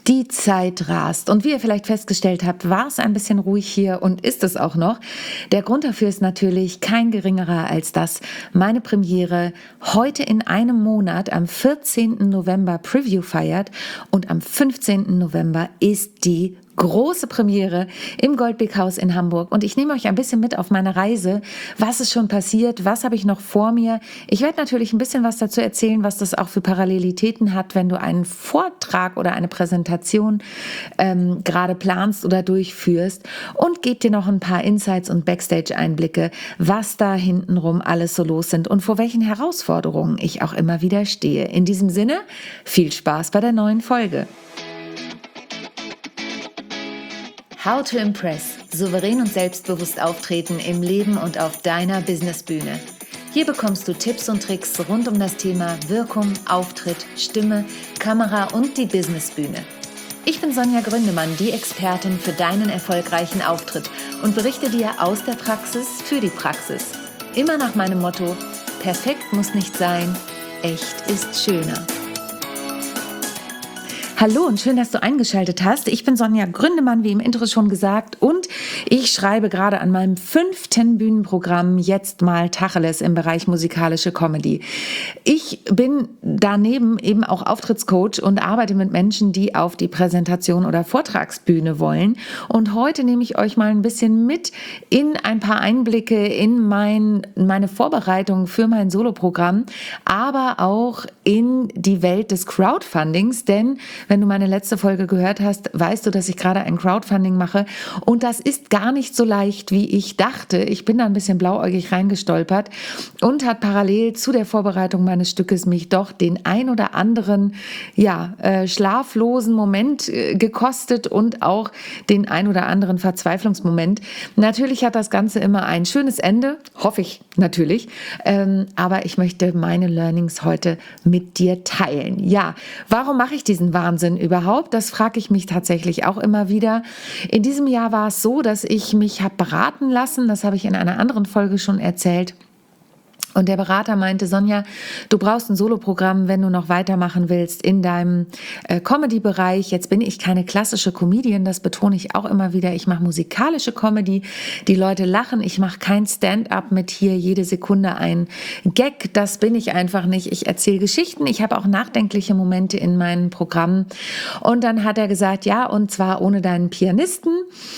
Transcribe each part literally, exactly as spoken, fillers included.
Die Zeit rast und wie ihr vielleicht festgestellt habt, war es ein bisschen ruhig hier und ist es auch noch. Der Grund dafür ist natürlich kein geringerer als dass meine Premiere heute in einem Monat am vierzehnten November Preview feiert und am fünfzehnten November ist die große Premiere im Goldbeck-Haus in Hamburg und ich nehme euch ein bisschen mit auf meine Reise, was ist schon passiert, was habe ich noch vor mir. Ich werde natürlich ein bisschen was dazu erzählen, was das auch für Parallelitäten hat, wenn du einen Vortrag oder eine Präsentation ähm, gerade planst oder durchführst und gebe dir noch ein paar Insights und Backstage-Einblicke, was da hintenrum alles so los sind und vor welchen Herausforderungen ich auch immer wieder stehe. In diesem Sinne, viel Spaß bei der neuen Folge. How to Impress. Souverän und selbstbewusst auftreten im Leben und auf deiner Businessbühne. Hier bekommst du Tipps und Tricks rund um das Thema Wirkung, Auftritt, Stimme, Kamera und die Businessbühne. Ich bin Sonja Gründemann, die Expertin für deinen erfolgreichen Auftritt und berichte dir aus der Praxis für die Praxis. Immer nach meinem Motto: Perfekt muss nicht sein, echt ist schöner. Hallo und schön, dass du eingeschaltet hast. Ich bin Sonja Gründemann, wie im Intro schon gesagt, und ich schreibe gerade an meinem fünften Bühnenprogramm Jetzt mal Tacheles im Bereich musikalische Comedy. Ich bin daneben eben auch Auftrittscoach und arbeite mit Menschen, die auf die Präsentation oder Vortragsbühne wollen. Und heute nehme ich euch mal ein bisschen mit in ein paar Einblicke in mein, meine Vorbereitung für mein Soloprogramm, aber auch in die Welt des Crowdfundings, denn wenn du meine letzte Folge gehört hast, weißt du, dass ich gerade ein Crowdfunding mache und das ist gar nicht so leicht, wie ich dachte. Ich bin da ein bisschen blauäugig reingestolpert und hat parallel zu der Vorbereitung meines Stückes mich doch den ein oder anderen ja, äh, schlaflosen Moment äh, gekostet und auch den ein oder anderen Verzweiflungsmoment. Natürlich hat das Ganze immer ein schönes Ende, hoffe ich natürlich, ähm, aber ich möchte meine Learnings heute mit dir teilen. Ja, warum mache ich diesen Wahnsinn überhaupt? Das frage ich mich tatsächlich auch immer wieder. In diesem Jahr war es so, dass ich mich habe beraten lassen, das habe ich in einer anderen Folge schon erzählt. Und der Berater meinte: Sonja, du brauchst ein Soloprogramm, wenn du noch weitermachen willst in deinem äh, Comedy-Bereich. Jetzt bin ich keine klassische Comedian, das betone ich auch immer wieder. Ich mache musikalische Comedy, die Leute lachen. Ich mache kein Stand-up mit hier jede Sekunde ein Gag. Das bin ich einfach nicht. Ich erzähle Geschichten. Ich habe auch nachdenkliche Momente in meinen Programmen. Und dann hat er gesagt, ja, und zwar ohne deinen Pianisten.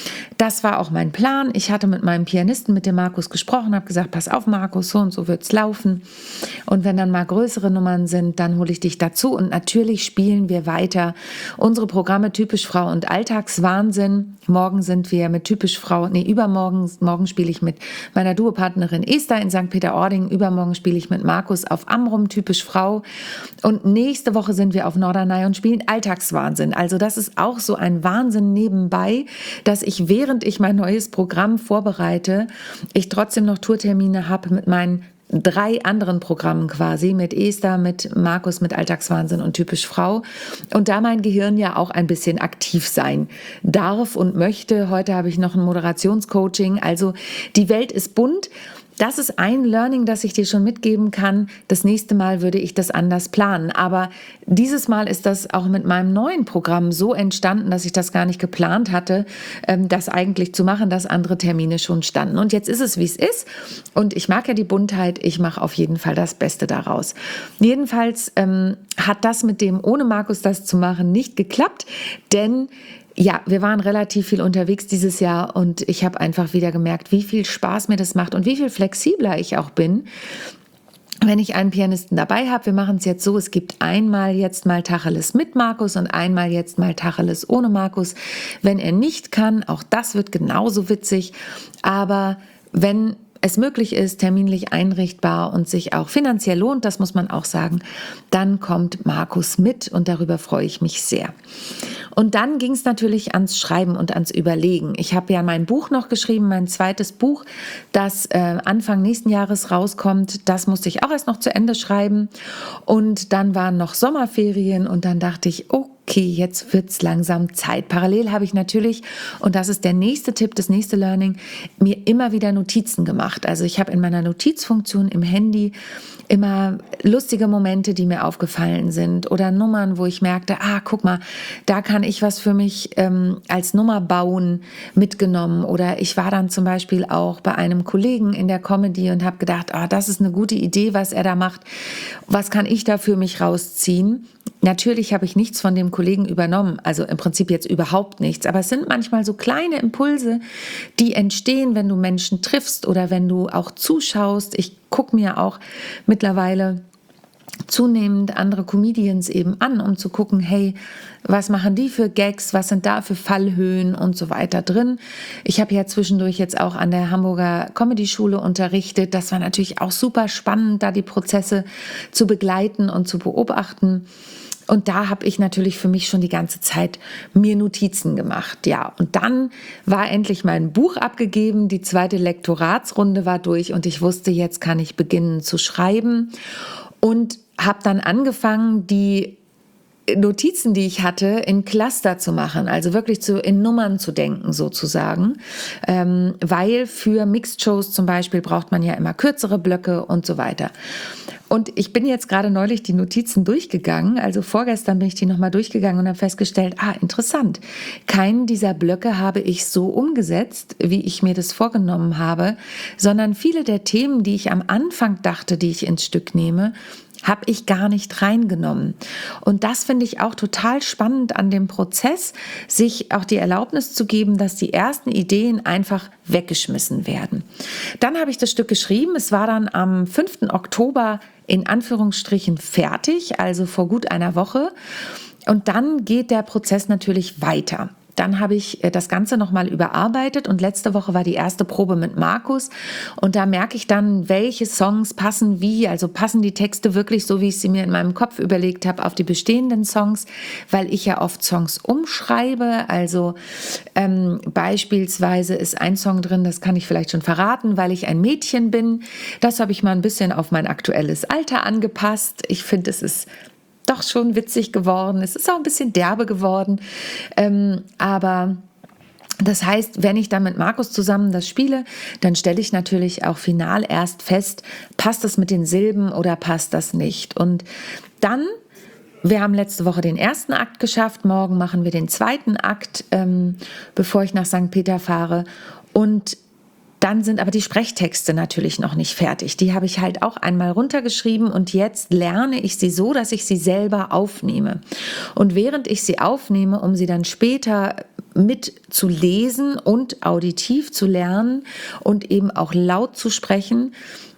Das war auch mein Plan. Ich hatte mit meinem Pianisten, mit dem Markus, gesprochen, habe gesagt, pass auf Markus, so und so wird's laufen. Und wenn dann mal größere Nummern sind, dann hole ich dich dazu. Und natürlich spielen wir weiter unsere Programme Typisch Frau und Alltagswahnsinn. Morgen sind wir mit Typisch Frau, nee, übermorgen, morgen spiele ich mit meiner Duopartnerin Esther in Sankt Peter-Ording. Übermorgen spiele ich mit Markus auf Amrum Typisch Frau. Und nächste Woche sind wir auf Norderney und spielen Alltagswahnsinn. Also das ist auch so ein Wahnsinn nebenbei, dass ich während ich mein neues Programm vorbereite, ich trotzdem noch Tourtermine habe mit meinen drei anderen Programmen quasi, mit Esther, mit Markus, mit Alltagswahnsinn und Typisch Frau. Und da mein Gehirn ja auch ein bisschen aktiv sein darf und möchte, heute habe ich noch ein Moderationscoaching, also die Welt ist bunt. Das ist ein Learning, das ich dir schon mitgeben kann. Das nächste Mal würde ich das anders planen. Aber dieses Mal ist das auch mit meinem neuen Programm so entstanden, dass ich das gar nicht geplant hatte, das eigentlich zu machen, dass andere Termine schon standen. Und jetzt ist es, wie es ist. Und ich mag ja die Buntheit. Ich mache auf jeden Fall das Beste daraus. Jedenfalls ähm, hat das mit dem, ohne Markus das zu machen, nicht geklappt. Denn ja, wir waren relativ viel unterwegs dieses Jahr und ich habe einfach wieder gemerkt, wie viel Spaß mir das macht und wie viel flexibler ich auch bin, wenn ich einen Pianisten dabei habe. Wir machen es jetzt so, es gibt einmal jetzt mal Tacheles mit Markus und einmal jetzt mal Tacheles ohne Markus. Wenn er nicht kann, auch das wird genauso witzig, aber wenn es möglich ist, terminlich einrichtbar und sich auch finanziell lohnt, das muss man auch sagen, dann kommt Markus mit und darüber freue ich mich sehr. Und dann ging es natürlich ans Schreiben und ans Überlegen. Ich habe ja mein Buch noch geschrieben, mein zweites Buch, das äh, Anfang nächsten Jahres rauskommt. Das musste ich auch erst noch zu Ende schreiben. Und dann waren noch Sommerferien und dann dachte ich, oh okay, jetzt wird's langsam Zeit. Parallel habe ich natürlich, und das ist der nächste Tipp, das nächste Learning, mir immer wieder Notizen gemacht. Also ich habe in meiner Notizfunktion im Handy immer lustige Momente, die mir aufgefallen sind oder Nummern, wo ich merkte, ah, guck mal, da kann ich was für mich ähm, als Nummer bauen, mitgenommen. Oder ich war dann zum Beispiel auch bei einem Kollegen in der Comedy und habe gedacht, ah, das ist eine gute Idee, was er da macht. Was kann ich da für mich rausziehen? Natürlich habe ich nichts von dem Kollegen übernommen, also im Prinzip jetzt überhaupt nichts, aber es sind manchmal so kleine Impulse, die entstehen, wenn du Menschen triffst oder wenn du auch zuschaust. Ich gucke mir auch mittlerweile zunehmend andere Comedians eben an, um zu gucken, hey, was machen die für Gags, was sind da für Fallhöhen und so weiter drin. Ich habe ja zwischendurch jetzt auch an der Hamburger Comedy-Schule unterrichtet. Das war natürlich auch super spannend, da die Prozesse zu begleiten und zu beobachten. Und da habe ich natürlich für mich schon die ganze Zeit mir Notizen gemacht. Ja, und dann war endlich mein Buch abgegeben, die zweite Lektoratsrunde war durch und ich wusste, jetzt kann ich beginnen zu schreiben und habe dann angefangen, die Notizen, die ich hatte, in Cluster zu machen, also wirklich zu, in Nummern zu denken sozusagen, ähm, weil für Mixed-Shows zum Beispiel braucht man ja immer kürzere Blöcke und so weiter. Und ich bin jetzt gerade neulich die Notizen durchgegangen, also vorgestern bin ich die nochmal durchgegangen und habe festgestellt, ah, interessant, keinen dieser Blöcke habe ich so umgesetzt, wie ich mir das vorgenommen habe, sondern viele der Themen, die ich am Anfang dachte, die ich ins Stück nehme, habe ich gar nicht reingenommen. Und das finde ich auch total spannend an dem Prozess, sich auch die Erlaubnis zu geben, dass die ersten Ideen einfach weggeschmissen werden. Dann habe ich das Stück geschrieben. Es war dann am fünften Oktober in Anführungsstrichen fertig, also vor gut einer Woche. Und dann geht der Prozess natürlich weiter. Dann habe ich das Ganze nochmal überarbeitet und letzte Woche war die erste Probe mit Markus und da merke ich dann, welche Songs passen wie, also passen die Texte wirklich so, wie ich sie mir in meinem Kopf überlegt habe, auf die bestehenden Songs, weil ich ja oft Songs umschreibe, also ähm, beispielsweise ist ein Song drin, das kann ich vielleicht schon verraten, weil ich ein Mädchen bin, das habe ich mal ein bisschen auf mein aktuelles Alter angepasst. Ich finde, es ist doch schon witzig geworden. Es ist auch ein bisschen derbe geworden. Ähm, aber das heißt, wenn ich dann mit Markus zusammen das spiele, dann stelle ich natürlich auch final erst fest, passt das mit den Silben oder passt das nicht. Und dann, wir haben letzte Woche den ersten Akt geschafft, morgen machen wir den zweiten Akt, ähm, bevor ich nach Sankt Peter fahre. Und dann sind aber die Sprechtexte natürlich noch nicht fertig. Die habe ich halt auch einmal runtergeschrieben und jetzt lerne ich sie so, dass ich sie selber aufnehme. Und während ich sie aufnehme, um sie dann später mit zu lesen und auditiv zu lernen und eben auch laut zu sprechen,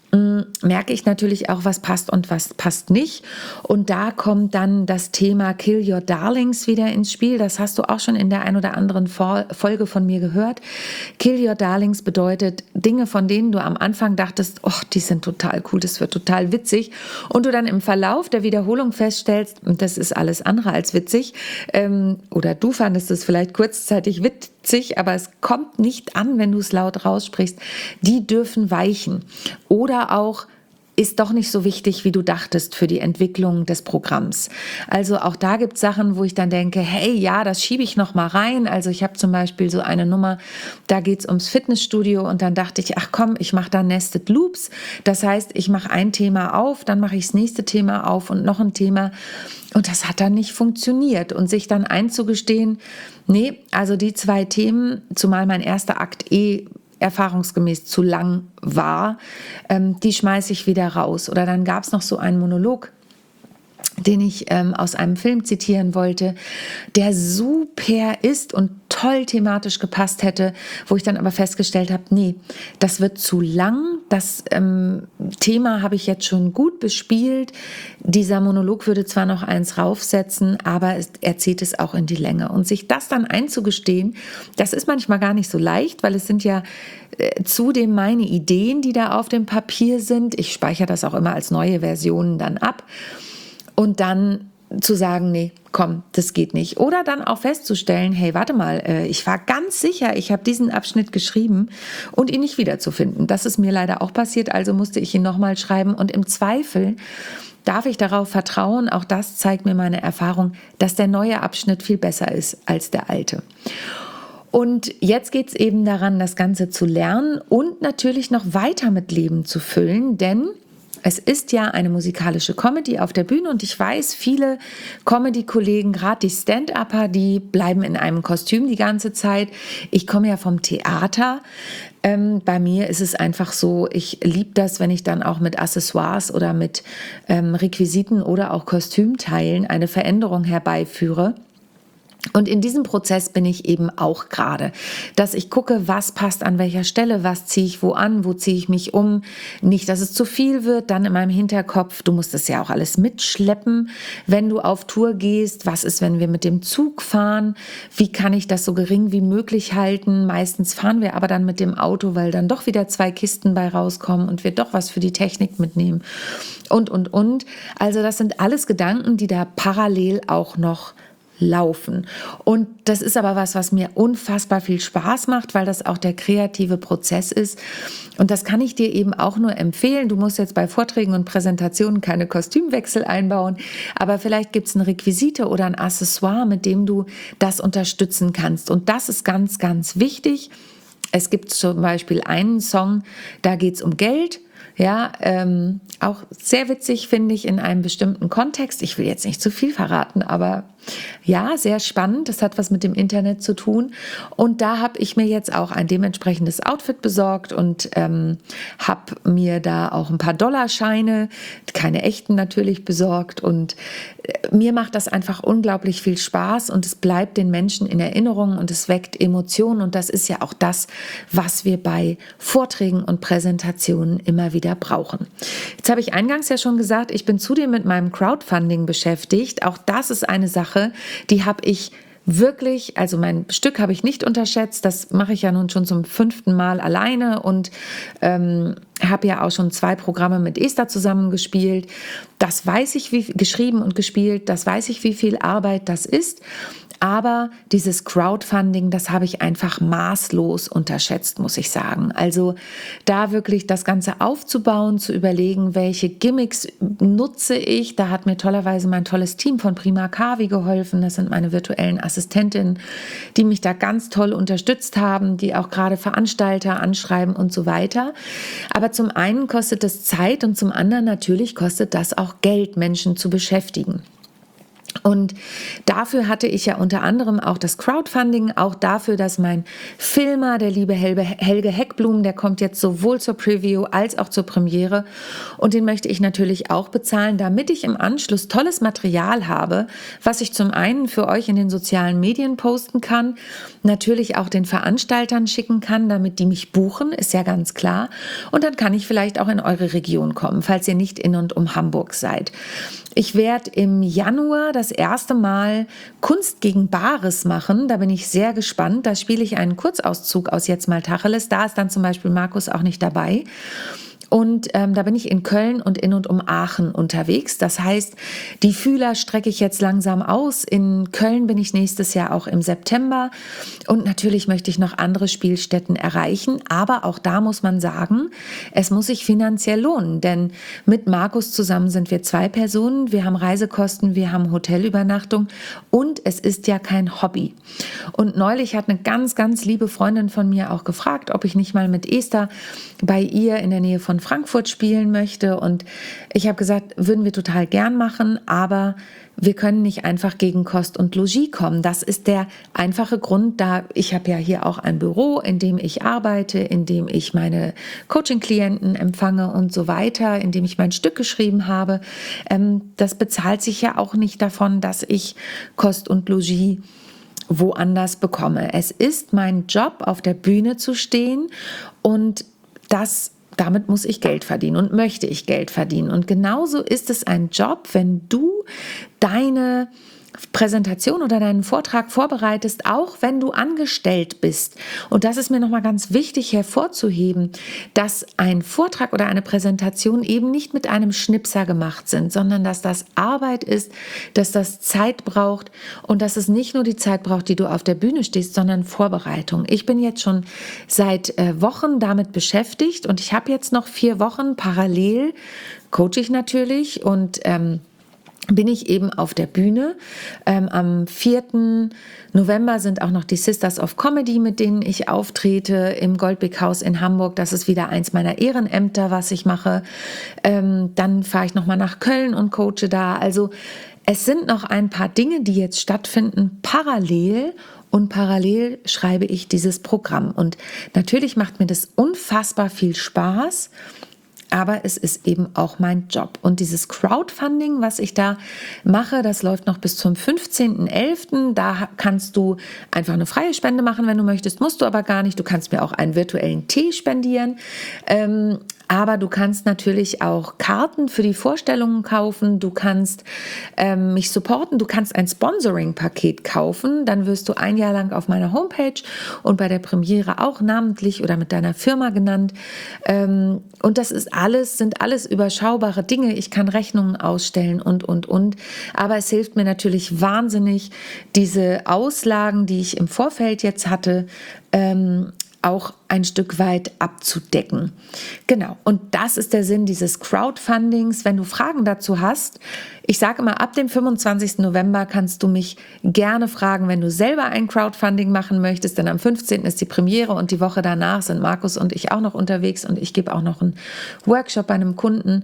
merke ich natürlich auch, was passt und was passt nicht. Und da kommt dann das Thema Kill Your Darlings wieder ins Spiel. Das hast du auch schon in der ein oder anderen Folge von mir gehört. Kill Your Darlings bedeutet Dinge, von denen du am Anfang dachtest, oh, die sind total cool, das wird total witzig. Und du dann im Verlauf der Wiederholung feststellst, das ist alles andere als witzig. Ähm, oder du fandest es vielleicht kurzzeitig witzig, aber es kommt nicht an, wenn du es laut raussprichst. Die dürfen weichen. Oder auch ist doch nicht so wichtig, wie du dachtest für die Entwicklung des Programms. Also auch da gibt es Sachen, wo ich dann denke, hey, ja, das schiebe ich noch mal rein. Also ich habe zum Beispiel so eine Nummer, da geht es ums Fitnessstudio und dann dachte ich, ach komm, ich mache da Nested Loops. Das heißt, ich mache ein Thema auf, dann mache ich das nächste Thema auf und noch ein Thema. Und das hat dann nicht funktioniert. Und sich dann einzugestehen, nee, also die zwei Themen, zumal mein erster Akt eh erfahrungsgemäß zu lang war, ähm, die schmeiße ich wieder raus. Oder dann gab es noch so einen Monolog, den ich ähm, aus einem Film zitieren wollte, der super ist und toll thematisch gepasst hätte, wo ich dann aber festgestellt habe, nee, das wird zu lang, das ähm, Thema habe ich jetzt schon gut bespielt, dieser Monolog würde zwar noch eins raufsetzen, aber es, er zieht es auch in die Länge. Und sich das dann einzugestehen, das ist manchmal gar nicht so leicht, weil es sind ja äh, zudem meine Ideen, die da auf dem Papier sind. Ich speichere das auch immer als neue Versionen dann ab. Und dann zu sagen, nee, komm, das geht nicht. Oder dann auch festzustellen, hey, warte mal, äh, ich war ganz sicher, ich habe diesen Abschnitt geschrieben und ihn nicht wiederzufinden. Das ist mir leider auch passiert, also musste ich ihn nochmal schreiben. Und im Zweifel darf ich darauf vertrauen, auch das zeigt mir meine Erfahrung, dass der neue Abschnitt viel besser ist als der alte. Und jetzt geht es eben daran, das Ganze zu lernen und natürlich noch weiter mit Leben zu füllen, denn es ist ja eine musikalische Comedy auf der Bühne und ich weiß, viele Comedy-Kollegen, gerade die Stand-Upper, die bleiben in einem Kostüm die ganze Zeit. Ich komme ja vom Theater. Ähm, bei mir ist es einfach so, ich liebe das, wenn ich dann auch mit Accessoires oder mit ähm, Requisiten oder auch Kostümteilen eine Veränderung herbeiführe. Und in diesem Prozess bin ich eben auch gerade, dass ich gucke, was passt an welcher Stelle, was ziehe ich wo an, wo ziehe ich mich um. Nicht, dass es zu viel wird, dann in meinem Hinterkopf, du musst das ja auch alles mitschleppen, wenn du auf Tour gehst. Was ist, wenn wir mit dem Zug fahren? Wie kann ich das so gering wie möglich halten? Meistens fahren wir aber dann mit dem Auto, weil dann doch wieder zwei Kisten bei rauskommen und wir doch was für die Technik mitnehmen. Und, und, und. Also das sind alles Gedanken, die da parallel auch noch laufen. Und das ist aber was, was mir unfassbar viel Spaß macht, weil das auch der kreative Prozess ist. Und das kann ich dir eben auch nur empfehlen. Du musst jetzt bei Vorträgen und Präsentationen keine Kostümwechsel einbauen, aber vielleicht gibt es eine Requisite oder ein Accessoire, mit dem du das unterstützen kannst. Und das ist ganz, ganz wichtig. Es gibt zum Beispiel einen Song, da geht es um Geld. Ja, ähm, auch sehr witzig, finde ich, in einem bestimmten Kontext. Ich will jetzt nicht zu viel verraten, aber ja, sehr spannend. Das hat was mit dem Internet zu tun. Und da habe ich mir jetzt auch ein dementsprechendes Outfit besorgt und ähm, habe mir da auch ein paar Dollarscheine, keine echten natürlich, besorgt. Und äh, mir macht das einfach unglaublich viel Spaß und es bleibt den Menschen in Erinnerung und es weckt Emotionen. Und das ist ja auch das, was wir bei Vorträgen und Präsentationen immer wieder brauchen. Jetzt habe ich eingangs ja schon gesagt, ich bin zudem mit meinem Crowdfunding beschäftigt. Auch das ist eine Sache, die habe ich wirklich, also mein Stück habe ich nicht unterschätzt, das mache ich ja nun schon zum fünften Mal alleine und ähm, habe ja auch schon zwei Programme mit Esther zusammengespielt. Das weiß ich, wie geschrieben und gespielt, das weiß ich, wie viel Arbeit das ist. Aber dieses Crowdfunding, das habe ich einfach maßlos unterschätzt, muss ich sagen. Also da wirklich das Ganze aufzubauen, zu überlegen, welche Gimmicks nutze ich. Da hat mir tollerweise mein tolles Team von Prima Kavi geholfen. Das sind meine virtuellen Assistentinnen, die mich da ganz toll unterstützt haben, die auch gerade Veranstalter anschreiben und so weiter. Aber zum einen kostet das Zeit und zum anderen natürlich kostet das auch Geld, Menschen zu beschäftigen. Und dafür hatte ich ja unter anderem auch das Crowdfunding, auch dafür, dass mein Filmer, der liebe Helge Heckblum, der kommt jetzt sowohl zur Preview als auch zur Premiere und den möchte ich natürlich auch bezahlen, damit ich im Anschluss tolles Material habe, was ich zum einen für euch in den sozialen Medien posten kann, natürlich auch den Veranstaltern schicken kann, damit die mich buchen, ist ja ganz klar. Und dann kann ich vielleicht auch in eure Region kommen, falls ihr nicht in und um Hamburg seid. Ich werde im Januar das erste Mal Kunst gegen Bares machen. Da bin ich sehr gespannt. Da spiele ich einen Kurzauszug aus Jetzt mal Tacheles. Da ist dann zum Beispiel Markus auch nicht dabei. Und ähm, da bin ich in Köln und in und um Aachen unterwegs. Das heißt, die Fühler strecke ich jetzt langsam aus. In Köln bin ich nächstes Jahr auch im September. Und natürlich möchte ich noch andere Spielstätten erreichen. Aber auch da muss man sagen, es muss sich finanziell lohnen. Denn mit Markus zusammen sind wir zwei Personen. Wir haben Reisekosten, wir haben Hotelübernachtung. Und es ist ja kein Hobby. Und neulich hat eine ganz, ganz liebe Freundin von mir auch gefragt, ob ich nicht mal mit Esther bei ihr in der Nähe von Frankfurt spielen möchte und ich habe gesagt, würden wir total gern machen, aber wir können nicht einfach gegen Kost und Logis kommen. Das ist der einfache Grund, da ich habe ja hier auch ein Büro, in dem ich arbeite, in dem ich meine Coaching-Klienten empfange und so weiter, in dem ich mein Stück geschrieben habe. Das bezahlt sich ja auch nicht davon, dass ich Kost und Logis woanders bekomme. Es ist mein Job, auf der Bühne zu stehen und das Damit muss ich Geld verdienen und möchte ich Geld verdienen. Und genauso ist es ein Job, wenn du deine Präsentation oder deinen Vortrag vorbereitest, auch wenn du angestellt bist. Und das ist mir nochmal ganz wichtig hervorzuheben, dass ein Vortrag oder eine Präsentation eben nicht mit einem Schnipser gemacht sind, sondern dass das Arbeit ist, dass das Zeit braucht und dass es nicht nur die Zeit braucht, die du auf der Bühne stehst, sondern Vorbereitung. Ich bin jetzt schon seit äh, Wochen damit beschäftigt und ich habe jetzt noch vier Wochen parallel, coache ich natürlich und ähm, bin ich eben auf der Bühne. Ähm, am vierten November sind auch noch die Sisters of Comedy, mit denen ich auftrete im Goldbeck-Haus in Hamburg. Das ist wieder eins meiner Ehrenämter, was ich mache. Ähm, dann fahre ich nochmal nach Köln und coache da. Also es sind noch ein paar Dinge, die jetzt stattfinden, parallel. Und parallel schreibe ich dieses Programm. Und natürlich macht mir das unfassbar viel Spaß. Aber es ist eben auch mein Job. Und dieses Crowdfunding, was ich da mache, das läuft noch bis zum fünfzehnten elften Da kannst du einfach eine freie Spende machen, wenn du möchtest. Musst du aber gar nicht. Du kannst mir auch einen virtuellen Tee spendieren. Ähm, aber du kannst natürlich auch Karten für die Vorstellungen kaufen. Du kannst ähm, mich supporten. Du kannst ein Sponsoring-Paket kaufen. Dann wirst du ein Jahr lang auf meiner Homepage und bei der Premiere auch namentlich oder mit deiner Firma genannt. Ähm, und das ist alles, sind alles überschaubare Dinge. Ich kann Rechnungen ausstellen und, und, und. Aber es hilft mir natürlich wahnsinnig, diese Auslagen, die ich im Vorfeld jetzt hatte, ähm, auch ein Stück weit abzudecken. Genau, und das ist der Sinn dieses Crowdfundings. Wenn du Fragen dazu hast, ich sage immer, ab dem fünfundzwanzigsten November kannst du mich gerne fragen, wenn du selber ein Crowdfunding machen möchtest, denn am fünfzehnten ist die Premiere und die Woche danach sind Markus und ich auch noch unterwegs und ich gebe auch noch einen Workshop bei einem Kunden.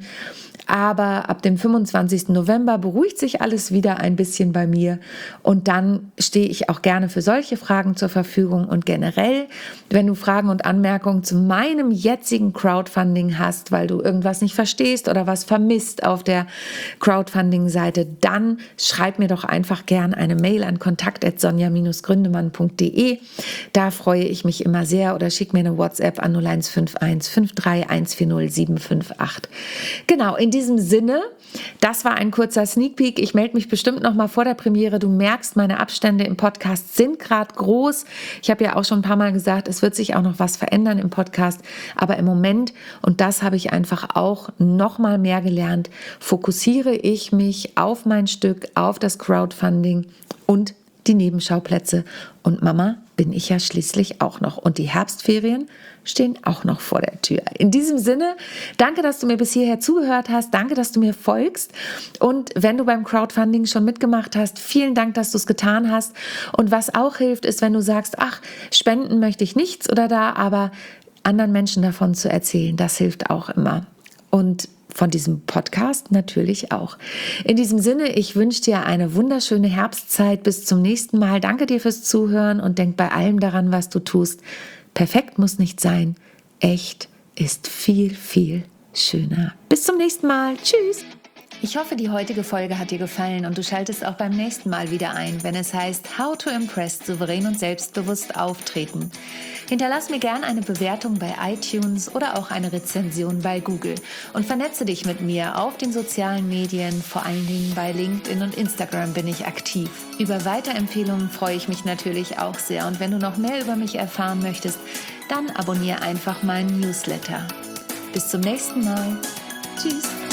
Aber ab dem fünfundzwanzigsten November beruhigt sich alles wieder ein bisschen bei mir und dann stehe ich auch gerne für solche Fragen zur Verfügung. Und generell, wenn du Fragen und Anmerkungen zu meinem jetzigen Crowdfunding hast, weil du irgendwas nicht verstehst oder was vermisst auf der Crowdfunding-Seite, dann schreib mir doch einfach gern eine Mail an kontakt at sonja Bindestrich gründemann punkt de. Da freue ich mich immer sehr oder schick mir eine WhatsApp an null eins fünf eins fünf drei eins vier null sieben fünf acht. Genau, in diesem Sinne, das war ein kurzer Sneak Peek. Ich melde mich bestimmt noch mal vor der Premiere. Du merkst, meine Abstände im Podcast sind gerade groß. Ich habe ja auch schon ein paar Mal gesagt, es wird sich auch noch was verändern im Podcast. Aber im Moment, und das habe ich einfach auch noch mal mehr gelernt, fokussiere ich mich auf mein Stück, auf das Crowdfunding und die Nebenschauplätze. Und Mama bin ich ja schließlich auch noch. Und die Herbstferien stehen auch noch vor der Tür. In diesem Sinne, danke, dass du mir bis hierher zugehört hast. Danke, dass du mir folgst. Und wenn du beim Crowdfunding schon mitgemacht hast, vielen Dank, dass du es getan hast. Und was auch hilft, ist, wenn du sagst, ach, spenden möchte ich nichts oder da, aber anderen Menschen davon zu erzählen, das hilft auch immer. Und von diesem Podcast natürlich auch. In diesem Sinne, ich wünsche dir eine wunderschöne Herbstzeit. Bis zum nächsten Mal. Danke dir fürs Zuhören und denk bei allem daran, was du tust. Perfekt muss nicht sein. Echt ist viel, viel schöner. Bis zum nächsten Mal. Tschüss. Ich hoffe, die heutige Folge hat dir gefallen und du schaltest auch beim nächsten Mal wieder ein, wenn es heißt How to Impress, souverän und selbstbewusst auftreten. Hinterlass mir gerne eine Bewertung bei iTunes oder auch eine Rezension bei Google und vernetze dich mit mir auf den sozialen Medien, vor allen Dingen bei LinkedIn und Instagram bin ich aktiv. Über Weiterempfehlungen freue ich mich natürlich auch sehr und wenn du noch mehr über mich erfahren möchtest, dann abonniere einfach meinen Newsletter. Bis zum nächsten Mal. Tschüss.